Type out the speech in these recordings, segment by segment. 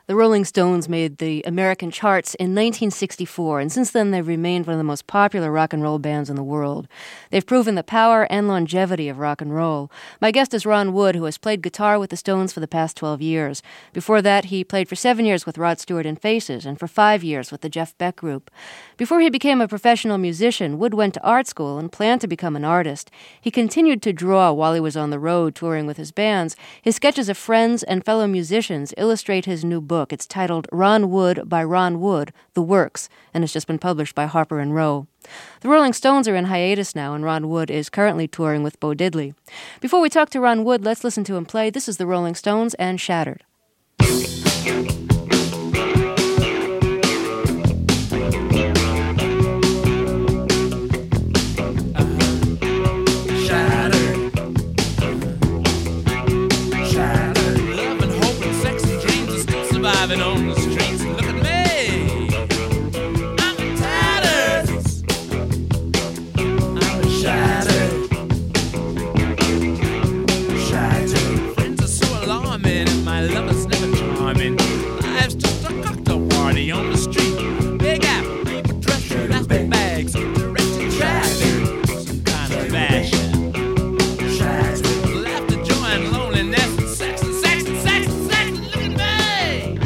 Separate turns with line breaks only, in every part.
The Rolling Stones made the American charts in 1964, and since then they've remained one of the most popular rock and roll bands in the world. They've proven the power and longevity of rock and roll. My guest is Ron Wood, who has played guitar with the Stones for the past 12 years. Before that, he played for 7 years with Rod Stewart and Faces, and for 5 years with the Jeff Beck Group. Before he became a professional musician, Wood went to art school and planned to become an artist. He continued to draw while he was on the road touring with his bands. His sketches of friends and fellow musicians illustrate his new book. It's titled Ron Wood by Ron Wood, The Works, and it's just been published by Harper & Row. The Rolling Stones are in hiatus now, and Ron Wood is currently touring with Bo Diddley. Before we talk to Ron Wood, let's listen to him play. This is the Rolling Stones and Shattered.
Surviving on the streets, look at me. I'm in tatters. I'm shattered. Shattered. Friends are so alarming, and my lover's never charming. Life's just a cocktail party on the street. Big apple, people dressed in plastic bags, directed traffic, some kind of fashion. Laughter, joy, and loneliness, and sex, and sex, and sex, and sex. Look at me.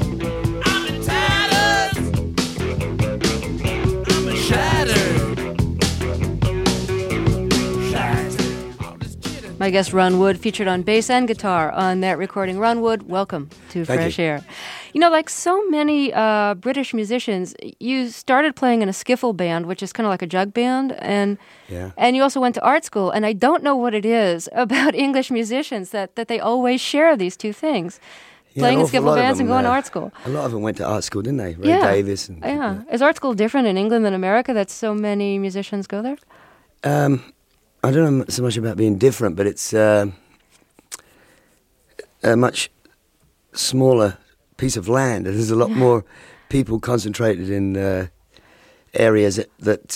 My guest, Ron Wood, featured on bass and guitar on that recording. Ron Wood, welcome to Fresh Air. You know, like so many British musicians, you started playing in a skiffle band, which is kind of like a jug band, and you also went to art school. And I don't know what it is about English musicians that they always share these two things. Playing in skiffle bands and going to art school.
A lot of them went to art school, didn't they? Ray Davis. And
Is art school different in England than America that so many musicians go there?
I don't know so much about being different, but it's a much smaller piece of land. There's a lot more people concentrated in areas that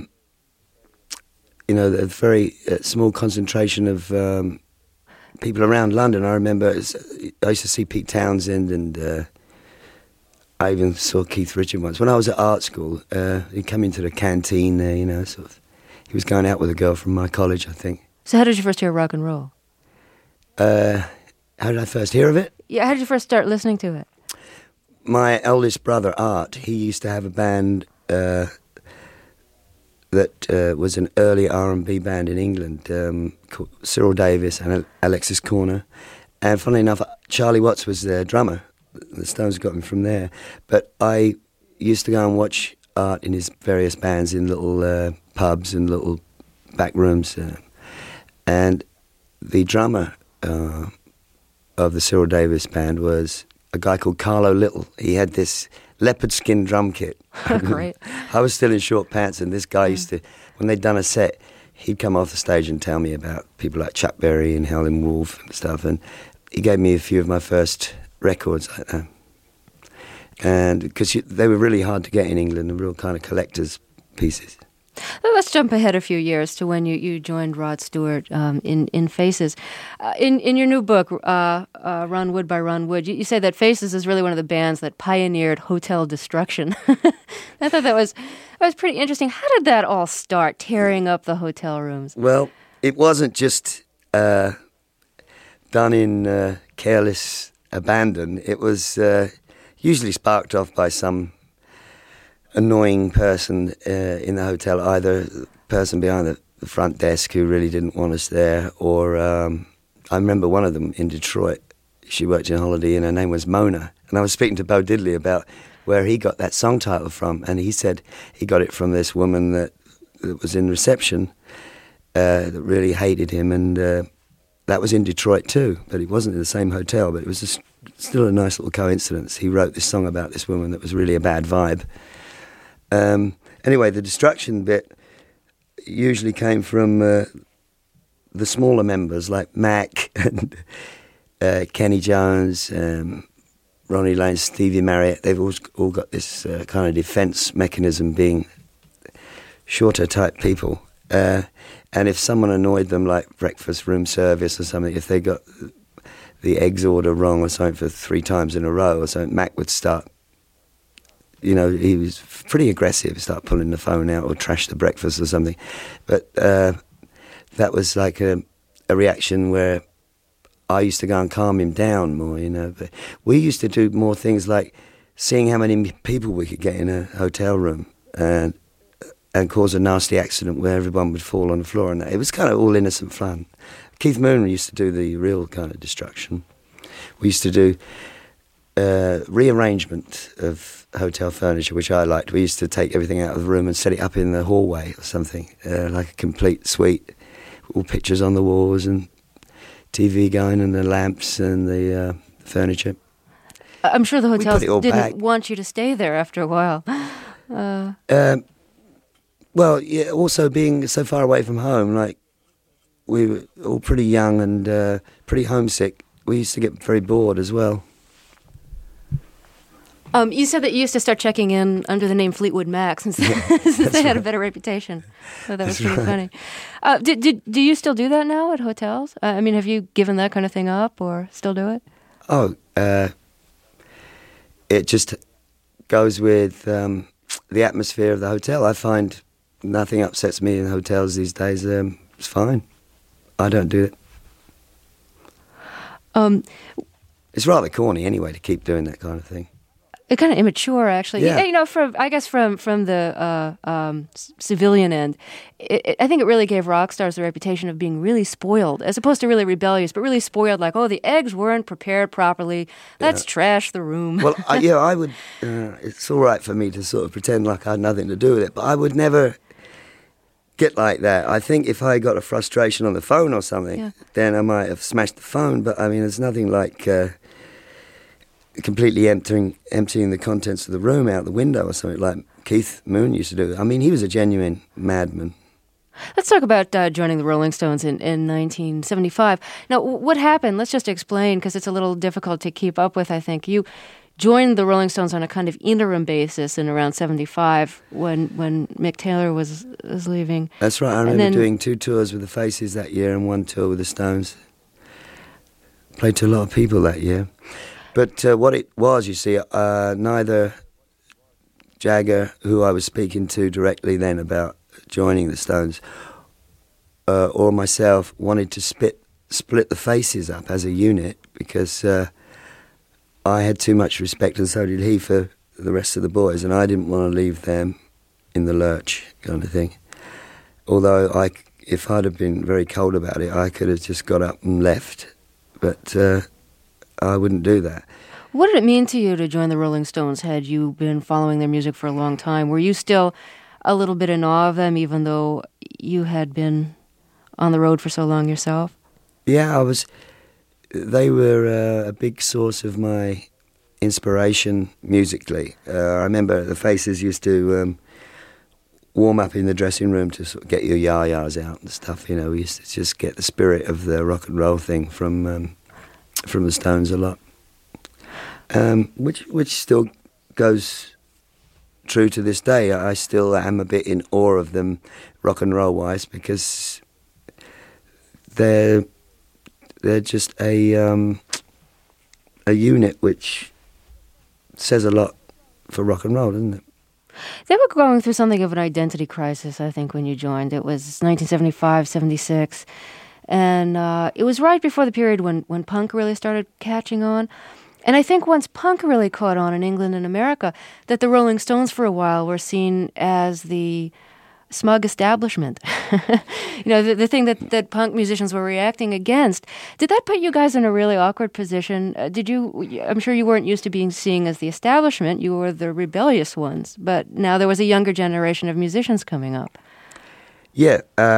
a very small concentration of people around London. I remember I used to see Pete Townsend, and I even saw Keith Richards once. When I was at art school, he'd come into the canteen there, sort of. He was going out with a girl from my college, I think.
So how did you first hear rock and roll?
How did I first hear of it?
Yeah, how did you first start listening to it?
My eldest brother, Art, he used to have a band that was an early R&B band in England called Cyril Davis and Alexis Corner. And funnily enough, Charlie Watts was their drummer. The Stones got him from there. But I used to go and watch Art in his various bands in little pubs and little back rooms. And the drummer of the Cyril Davis band was a guy called Carlo Little. He had this leopard skin drum kit.
Great.
I was still in short pants, and this guy used to, when they'd done a set, he'd come off the stage and tell me about people like Chuck Berry and Howlin' Wolf and stuff, and he gave me a few of my first records like that. And because they were really hard to get in England, the real kind of collector's pieces.
Well, let's jump ahead a few years to when you joined Rod Stewart in Faces. In your new book, Ron Wood by Ron Wood, you say that Faces is really one of the bands that pioneered hotel destruction. I thought that was pretty interesting. How did that all start, tearing up the hotel rooms?
Well, it wasn't just done in careless abandon. It was usually sparked off by some annoying person in the hotel, either the person behind the front desk who really didn't want us there, or I remember one of them in Detroit. She worked in Holiday Inn, her name was Mona, and I was speaking to Bo Diddley about where he got that song title from, and he said he got it from this woman that was in reception that really hated him, and that was in Detroit too, but it wasn't in the same hotel, but it was still a nice little coincidence. He wrote this song about this woman that was really a bad vibe. Anyway, the destruction bit usually came from the smaller members like Mac and Kenny Jones, Ronnie Lane, Stevie Marriott. They've all got this kind of defence mechanism, being shorter type people. And if someone annoyed them, like breakfast room service or something, if they got the eggs order wrong or something for 3 times in a row or something, Mac would start, he was pretty aggressive, start pulling the phone out or trash the breakfast or something. But that was like a reaction where I used to go and calm him down more, But we used to do more things like seeing how many people we could get in a hotel room and cause a nasty accident where everyone would fall on the floor. And it was kind of all innocent fun. Keith Moon used to do the real kind of destruction. We used to do rearrangement of hotel furniture, which I liked. We used to take everything out of the room and set it up in the hallway or something, like a complete suite, all pictures on the walls and TV going and the lamps and the furniture.
I'm sure the hotels didn't
back.
want you to stay there after a while.
Well, yeah, also being so far away from home, like we were all pretty young and pretty homesick, we used to get very bored as well.
You said that you used to start checking in under the name Fleetwood Mac since they had a better reputation. So that was pretty funny. Do you still do that now at hotels? I mean, have you given that kind of thing up or still do it?
Oh, it just goes with the atmosphere of the hotel. I find nothing upsets me in hotels these days. It's fine. I don't do it. It's rather corny anyway to keep doing that kind of thing.
It's kind of immature, actually.
Yeah.
From the civilian end, I think it really gave rock stars the reputation of being really spoiled, as opposed to really rebellious, but really spoiled. Like, the eggs weren't prepared properly. Let's trash the room.
Well, I would. It's all right for me to sort of pretend like I had nothing to do with it, but I would never get like that. I think if I got a frustration on the phone or something, then I might have smashed the phone. But I mean, there's nothing like completely emptying the contents of the room out the window or something like Keith Moon used to do. I mean, he was a genuine madman.
Let's talk about joining the Rolling Stones in 1975. Now, what happened? Let's just explain, because it's a little difficult to keep up with, I think. You joined the Rolling Stones on a kind of interim basis in around 75 when Mick Taylor was leaving.
That's right. I remember doing 2 tours with the Faces that year and 1 tour with the Stones. Played to a lot of people that year. But what it was, you see, neither Jagger, who I was speaking to directly then about joining the Stones, or myself wanted to split the Faces up as a unit, because I had too much respect, and so did he, for the rest of the boys, and I didn't want to leave them in the lurch, kind of thing. Although if I'd have been very cold about it, I could have just got up and left, but I wouldn't do that.
What did it mean to you to join the Rolling Stones? Had you been following their music for a long time? Were you still a little bit in awe of them, even though you had been on the road for so long yourself?
Yeah, I was. They were a big source of my inspiration musically. I remember the Faces used to warm up in the dressing room to sort of get your yah-yahs out and stuff. We used to just get the spirit of the rock and roll thing from the Stones a lot, which still goes true to this day. I still am a bit in awe of them, rock and roll wise, because they're just a unit which says a lot for rock and roll, doesn't it?
They were going through something of an identity crisis, I think, when you joined. It was 1975, 76. And it was right before the period when punk really started catching on. And I think once punk really caught on in England and America, that the Rolling Stones for a while were seen as the smug establishment. The thing that punk musicians were reacting against. Did that put you guys in a really awkward position? I'm sure you weren't used to being seen as the establishment. You were the rebellious ones. But now there was a younger generation of musicians coming up.
Yeah,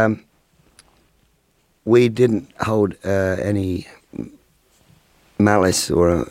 we didn't hold any malice or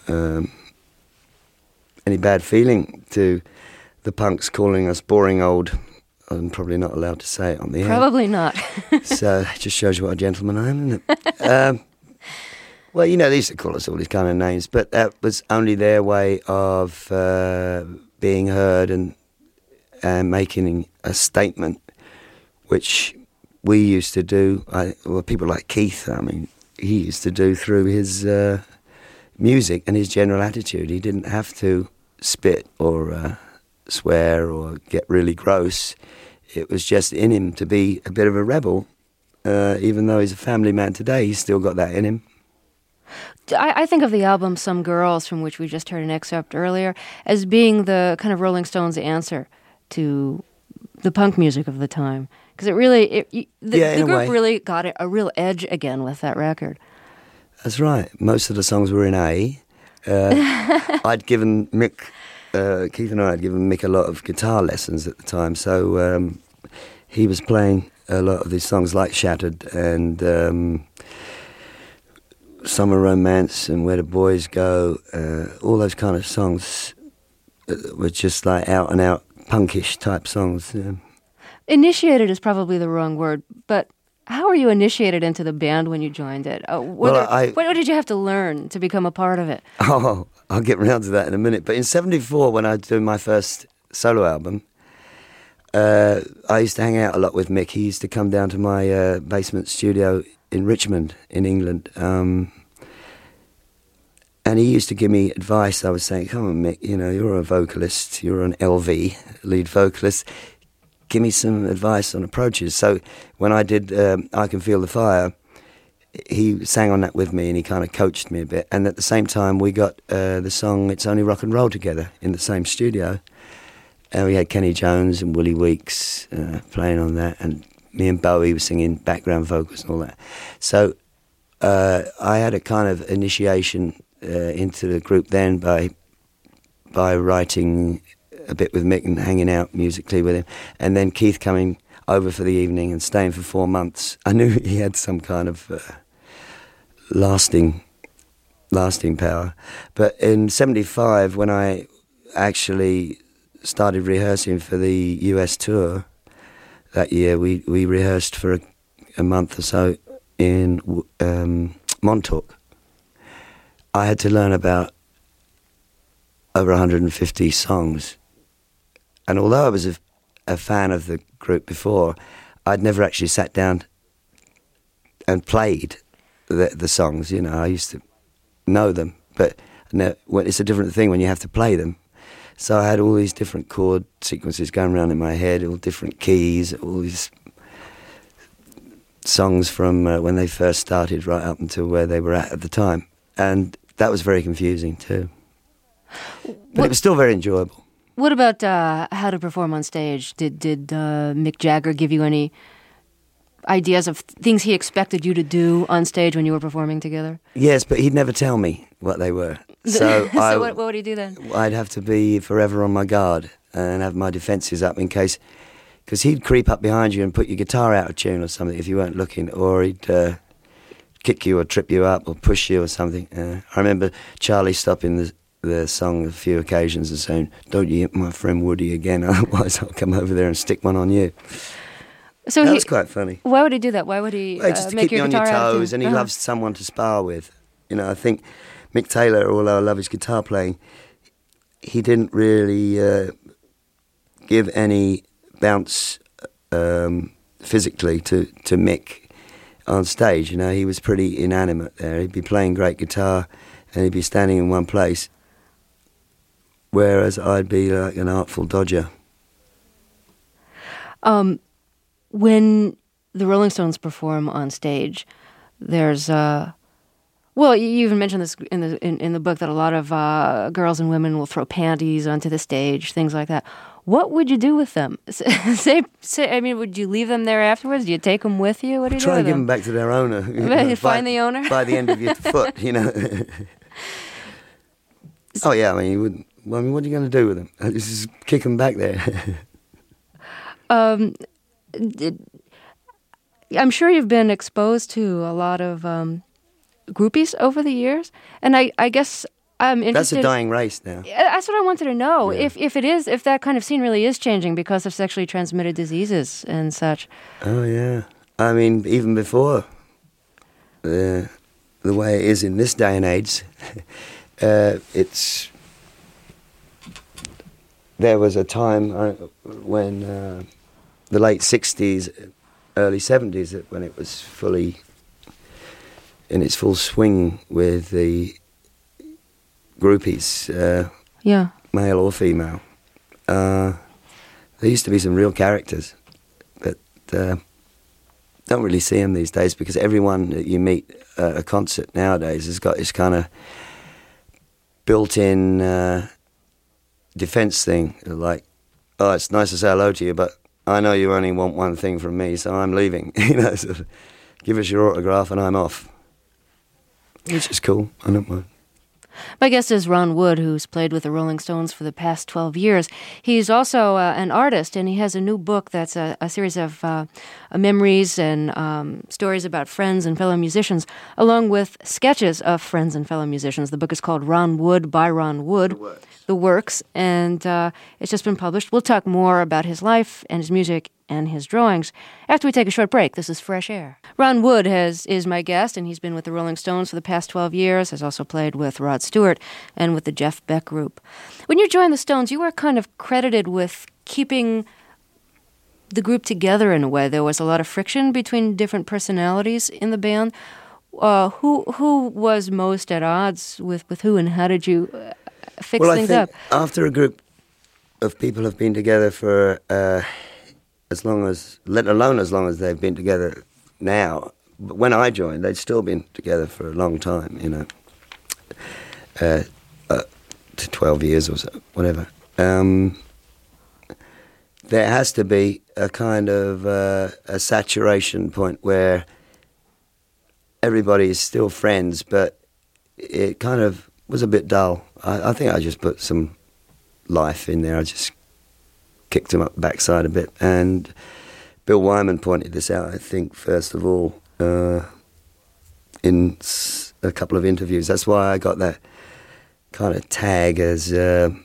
any bad feeling to the punks calling us boring old. I'm probably not allowed to say it on the air.
Probably not.
So it just shows you what a gentleman I am, isn't it? Well, they used to call us all these kind of names, but that was only their way of being heard and making a statement, which we used to do. People like Keith, he used to do through his music and his general attitude. He didn't have to spit or swear or get really gross. It was just in him to be a bit of a rebel. Even though he's a family man today, he's still got that in him.
I think of the album Some Girls, from which we just heard an excerpt earlier, as being the kind of Rolling Stones' answer to the punk music of the time. Because the group really got a real edge again with that record.
That's right. Most of the songs were in A. I'd given Mick, Keith and I had given Mick a lot of guitar lessons at the time, so he was playing a lot of these songs like Shattered and Summer Romance and Where the Boys Go, all those kind of songs were just like out and out punkish type songs. Yeah.
Initiated is probably the wrong word, but how were you initiated into the band when you joined it? What did you have to learn to become a part of it?
Oh, I'll get round to that in a minute. But in '74, when I was doing my first solo album, I used to hang out a lot with Mick. He used to come down to my basement studio in Richmond, in England. And he used to give me advice. I was saying, come on, Mick, you're a vocalist, you're an LV, lead vocalist. Give me some advice on approaches. So when I did I Can Feel the Fire, he sang on that with me and he kind of coached me a bit. And at the same time, we got the song It's Only Rock and Roll together in the same studio. And we had Kenny Jones and Willie Weeks playing on that, and me and Bowie were singing background vocals and all that. So I had a kind of initiation into the group then by writing a bit with Mick and hanging out musically with him, and then Keith coming over for the evening and staying for 4 months. I knew he had some kind of lasting power. But in '75, when I actually started rehearsing for the US tour that year, we rehearsed for a month or so in Montauk. I had to learn about over 150 songs. And although I was a fan of the group before, I'd never actually sat down and played the songs. I used to know them, but it's a different thing when you have to play them. So I had all these different chord sequences going around in my head, all different keys, all these songs from when they first started right up until where they were at the time. And that was very confusing too. But it was still very enjoyable.
What about how to perform on stage? Did Mick Jagger give you any ideas of things he expected you to do on stage when you were performing together?
Yes, but he'd never tell me what they were. So,
what would he do then?
I'd have to be forever on my guard and have my defences up in case... Because he'd creep up behind you and put your guitar out of tune or something if you weren't looking, or he'd kick you or trip you up or push you or something. I remember Charlie stopping the song a few occasions and saying, "Don't you hit my friend Woody again, otherwise I'll come over there and stick one on you." So that was quite funny.
Why would he do that? Why would he
just to
make
keep you on your toes, and he loves someone to spar with. I think Mick Taylor, although I love his guitar playing, he didn't really give any bounce physically to Mick on stage. He was pretty inanimate there. He'd be playing great guitar and he'd be standing in one place, whereas I'd be like an Artful Dodger.
When the Rolling Stones perform on stage, there's well, you even mentioned this in the book that a lot of girls and women will throw panties onto the stage, things like that. What would you do with them? Would you leave them there afterwards? Do you take them with you? What do you do with them?
Try and give them back to their owner.
Find the owner?
By the end of your foot, Oh, yeah, you wouldn't. What are you going to do with them? Just kick them back there.
I'm sure you've been exposed to a lot of groupies over the years, and I guess I'm interested.
That's a dying race now.
That's what I wanted to know.
Yeah.
If that kind of scene really is changing because of sexually transmitted diseases and such.
Oh yeah, even before the way it is in this day and age, there was a time when the late 60s, early 70s, when it was fully in its full swing with the groupies,
Yeah.
male or female. There used to be some real characters, but don't really see them these days because everyone that you meet at a concert nowadays has got this kind of built-in defense thing, like, oh, it's nice to say hello to you, but I know you only want one thing from me, so I'm leaving. So give us your autograph and I'm off. Which is cool. I don't mind.
My guest is Ron Wood, who's played with the Rolling Stones for the past 12 years. He's also an artist, and he has a new book that's a series of memories and stories about friends and fellow musicians, along with sketches of friends and fellow musicians. The book is called Ron Wood by Ron Wood, The Works, and it's just been published. We'll talk more about his life and his music and his drawings after we take a short break. This is Fresh Air. Ron Wood is my guest, and he's been with the Rolling Stones for the past 12 years, has also played with Rod Stewart and with the Jeff Beck Group. When you joined the Stones, you were kind of credited with keeping the group together in a way. There was a lot of friction between different personalities in the band. Who was most at odds with who, and how did you fix things up?
After a group of people have been together for let alone as long as they've been together now. But when I joined, they'd still been together for a long time, to 12 years or so, whatever. There has to be a kind of a saturation point where everybody is still friends, but it kind of was a bit dull. I think I just put some life in there. I just kicked him up the backside a bit. And Bill Wyman pointed this out, I think, first of all, in a couple of interviews. That's why I got that kind of tag as the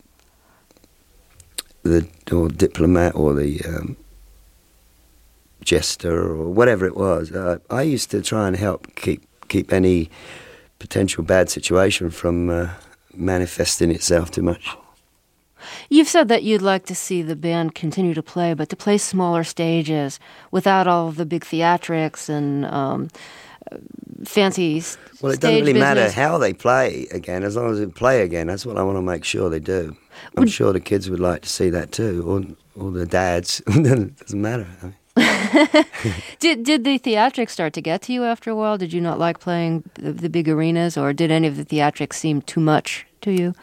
diplomat or the jester or whatever it was. I used to try and help keep any potential bad situation from manifesting itself too much.
You've said that you'd like to see the band continue to play, but to play smaller stages without all of the big theatrics and fancy stage business.
Well, it doesn't really matter how they play again, as long as they play again. That's what I want to make sure they do. I'm sure the kids would like to see that too, or the dads. It doesn't matter.
Did the theatrics start to get to you after a while? Did you not like playing the big arenas, or did any of the theatrics seem too much to you?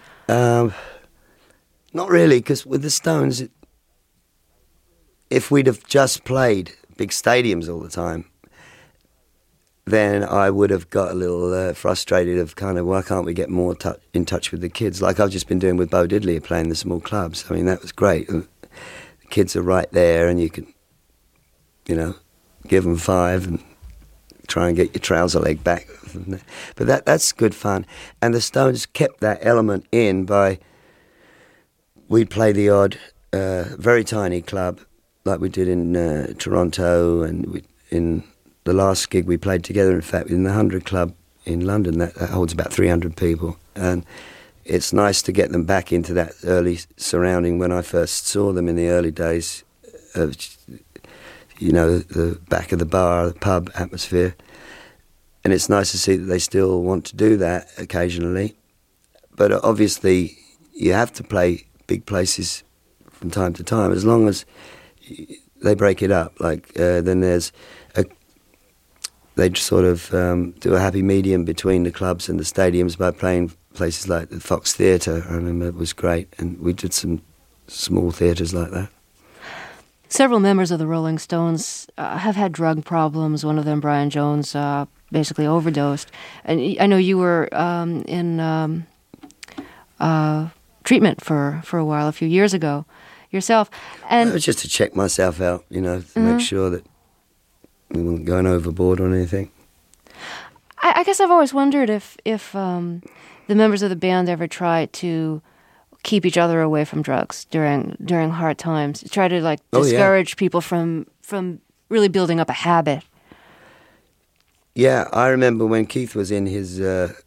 Not really, because with the Stones, if we'd have just played big stadiums all the time, then I would have got a little frustrated of kind of, why can't we get more in touch with the kids? Like I've just been doing with Bo Diddley, playing the small clubs. I mean, that was great. The kids are right there, and you can, give them 5 and try and get your trouser leg back. But that's good fun. And the Stones kept that element in by... We'd play the odd, very tiny club, like we did in Toronto, and in the last gig we played together, in fact, in the 100 Club in London, that holds about 300 people. And it's nice to get them back into that early surrounding when I first saw them in the early days of, the back of the bar, the pub atmosphere. And it's nice to see that they still want to do that occasionally. But obviously, you have to play big places from time to time, as long as they break it up. Then there's they sort of do a happy medium between the clubs and the stadiums by playing places like the Fox Theatre. I remember it was great, and we did some small theatres like that.
Several members of the Rolling Stones have had drug problems. One of them, Brian Jones, basically overdosed. And I know you were in treatment for a while, a few years ago, yourself. And
it was just to check myself out, to make sure that we weren't going overboard on anything.
I guess I've always wondered if the members of the band ever tried to keep each other away from drugs during hard times, try to discourage people from really building up a habit.
Yeah, I remember when Keith was in his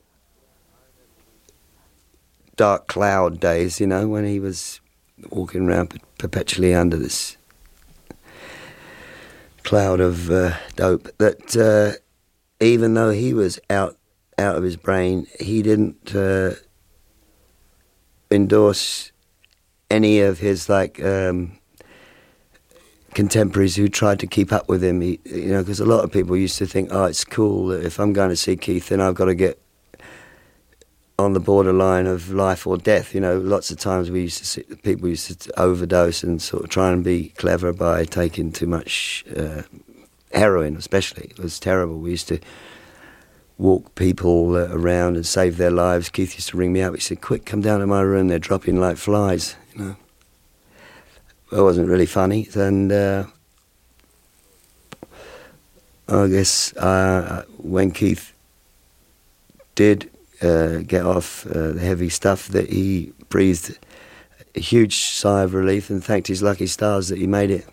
dark cloud days, when he was walking around perpetually under this cloud of dope, that even though he was out of his brain, he didn't endorse any of his contemporaries who tried to keep up with him. Because a lot of people used to think, oh, it's cool that if I'm going to see Keith, then I've got to get on the borderline of life or death. Lots of times people used to overdose and sort of try and be clever by taking too much heroin, especially. It was terrible. We used to walk people around and save their lives. Keith used to ring me up. He said, quick, come down to my room. They're dropping like flies. It wasn't really funny. And I guess when Keith did get off the heavy stuff, that he breathed a huge sigh of relief and thanked his lucky stars that he made it.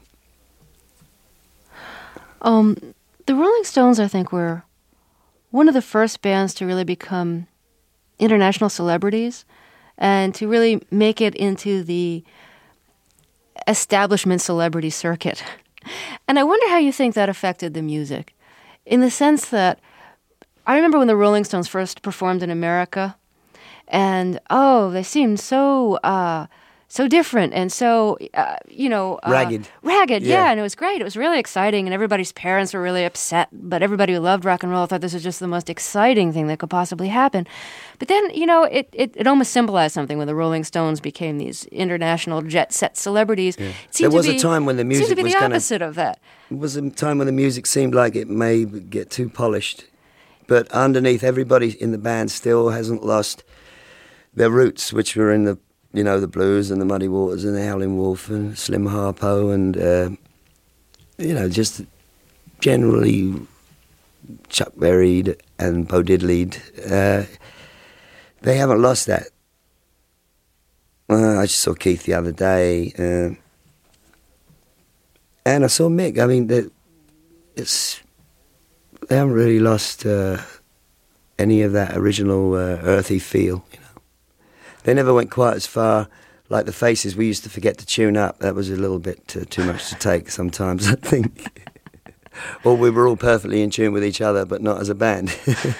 The Rolling Stones, I think, were one of the first bands to really become international celebrities and to really make it into the establishment celebrity circuit. And I wonder how you think that affected the music, in the sense that I remember when the Rolling Stones first performed in America, and they seemed so different and so
ragged.
Ragged, yeah, and it was great. It was really exciting, and everybody's parents were really upset, but everybody who loved rock and roll thought this was just the most exciting thing that could possibly happen. But then, it almost symbolized something when the Rolling Stones became these international jet-set celebrities.
Yeah. There was a time when the music
seemed to be
was
the opposite of that.
It was a time when the music seemed like it may get too polished. But underneath, everybody in the band still hasn't lost their roots, which were in the Blues and the Muddy Waters and the Howlin' Wolf and Slim Harpo and, just generally Chuck Berry and Bo Diddley. They haven't lost that. I just saw Keith the other day, and I saw Mick. I mean, they haven't really lost any of that original earthy feel. They never went quite as far like the Faces. We used to forget to tune up. That was a little bit too much to take sometimes, I think. Or we were all perfectly in tune with each other, but not as a band.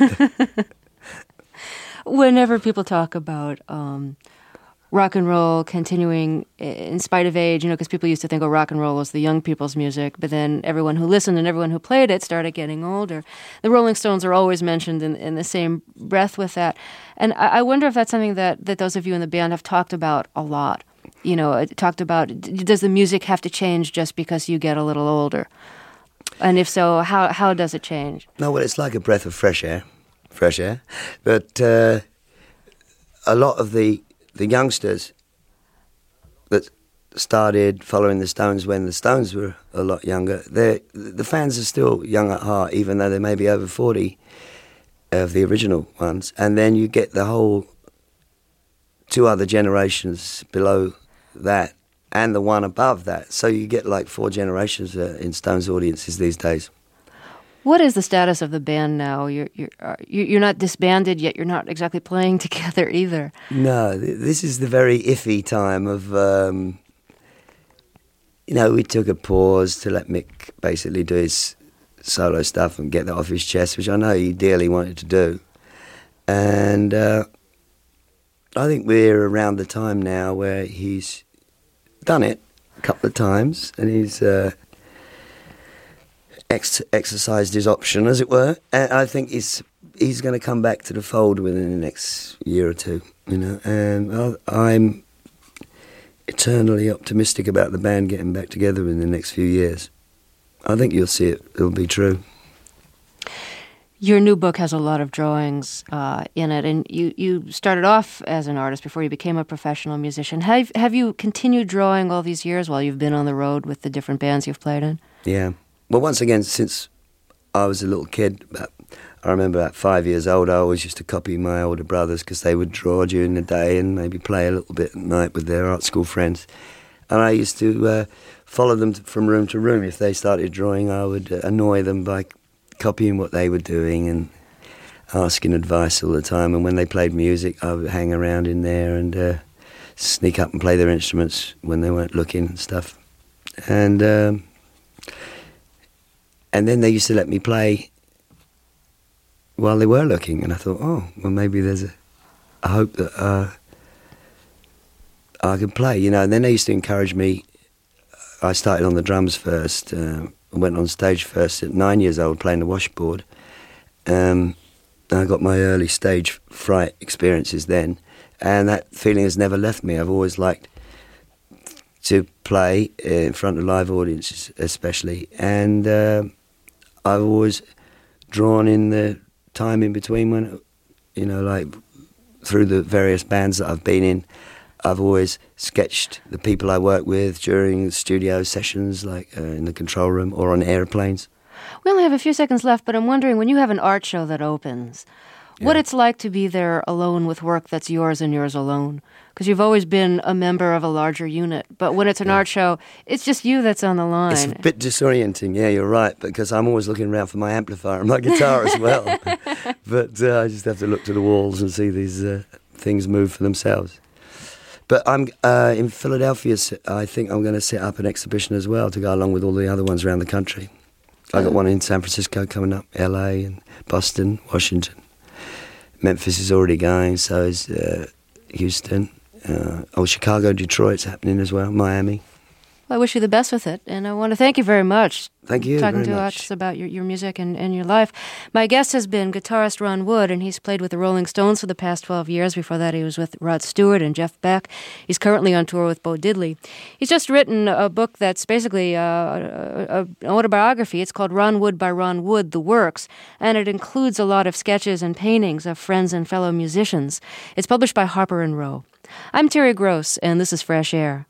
Whenever people talk about rock and roll continuing in spite of age, because people used to think, rock and roll was the young people's music, but then everyone who listened and everyone who played it started getting older. The Rolling Stones are always mentioned in the same breath with that. And I wonder if that's something that those of you in the band have talked about a lot. Talked about, does the music have to change just because you get a little older? And if so, how does it change?
No, well, it's like a breath of fresh air. But a lot of the youngsters that started following the Stones when the Stones were a lot younger, the fans are still young at heart, even though they may be over 40 of the original ones. And then you get the whole 2 other generations below that and the one above that. So you get like 4 generations in Stones audiences these days.
What is the status of the band now? You're not disbanded, yet you're not exactly playing together either.
No, this is the very iffy time of, we took a pause to let Mick basically do his solo stuff and get that off his chest, which I know he dearly wanted to do. And I think we're around the time now where he's done it a couple of times and he's exercised his option, as it were, and I think he's going to come back to the fold within the next year or two, and I'm eternally optimistic about the band getting back together in the next few years. I think you'll see it'll be true.
Your new book has a lot of drawings in it, and you started off as an artist before you became a professional musician. Have you continued drawing all these years while you've been on the road with the different bands you've played in?
Yeah. Well, once again, since I was a little kid, I remember at 5 years old, I always used to copy my older brothers because they would draw during the day and maybe play a little bit at night with their art school friends. And I used to follow them from room to room. If they started drawing, I would annoy them by copying what they were doing and asking advice all the time. And when they played music, I would hang around in there and sneak up and play their instruments when they weren't looking and stuff. And then they used to let me play while they were looking, and I thought, well, maybe there's a hope that I could play, you know. And then they used to encourage me. I started on the drums first, went on stage first at 9 years old playing the washboard. I got my early stage fright experiences then, and that feeling has never left me. I've always liked to play in front of live audiences especially, and I've always drawn in the time in between when, you know, like through the various bands that I've been in, I've always sketched the people I work with during studio sessions, like in the control room or on airplanes.
We only have a few seconds left, but I'm wondering, when you have an art show that opens, what it's like to be there alone with work that's yours and yours alone. Because you've always been a member of a larger unit. But when it's an art show, it's just you that's on the line.
It's a bit disorienting, yeah, you're right, because I'm always looking around for my amplifier and my guitar as well. But I just have to look to the walls and see these things move for themselves. But I'm in Philadelphia, I think I'm going to set up an exhibition as well to go along with all the other ones around the country. I got one in San Francisco coming up, LA and Boston, Washington. Memphis is already going, so is Houston. Chicago, Detroit's happening as well, Miami.
Well, I wish you the best with it, and I want to thank you very much.
Thank you
Talking
very
to
much.
us about your music and your life. My guest has been guitarist Ron Wood, and he's played with the Rolling Stones for the past 12 years. Before that, he was with Rod Stewart and Jeff Beck. He's currently on tour with Bo Diddley. He's just written a book that's basically an autobiography. It's called Ron Wood by Ron Wood, The Works, and it includes a lot of sketches and paintings of friends and fellow musicians. It's published by Harper & Row. I'm Terry Gross, and this is Fresh Air.